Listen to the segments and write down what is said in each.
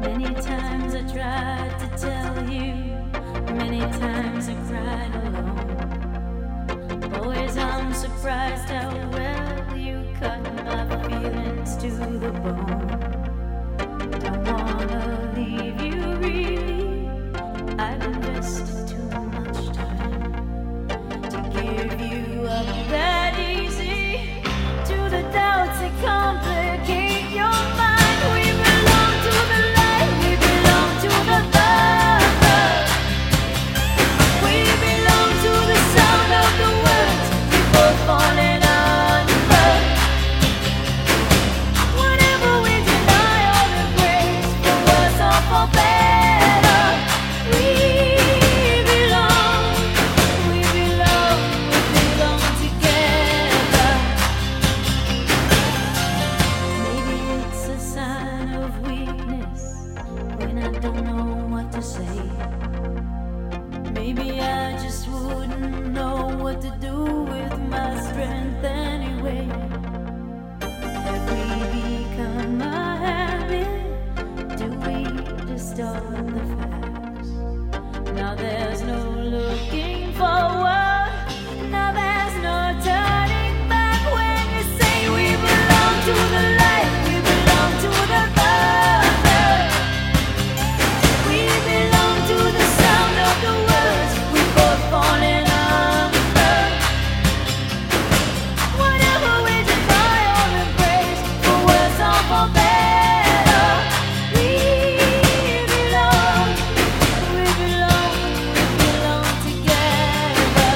Many times I tried to tell you, many times I cried alone. Always I'm surprised how well you cut my feelings to the bone. Don't wanna leave you really, I've invested too much time to give you up that easy to the doubts that complicate your mind. We belong to the light, we belong to the love. We belong to the sound of the words we both falling under. Whatever we deny or embrace, for worse or for better, we belong together. Maybe it's a sign of weakness when I don't know what to say. Maybe I just wouldn't know what to do with my strength anyway. Have we become a habit? Do we distort the facts? Now there's no looking forward. Now there's no turning back when you say we belong to the light, we belong to the thunder. We belong to the sound of the words we both falling under. Whatever we deny or embrace, for worse or for better, we belong together.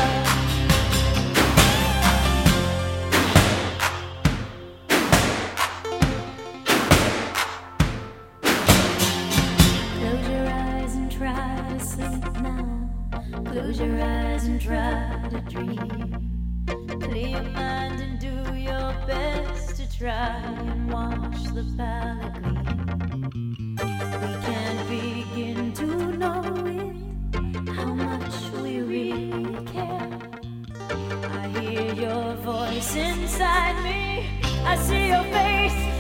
Close your eyes and try to sleep now. Close your eyes and try to dream. Clear your mind and do your best to try and wash the palate clean. We can't begin to know it, how much we really care. I hear your voice inside me, I see your face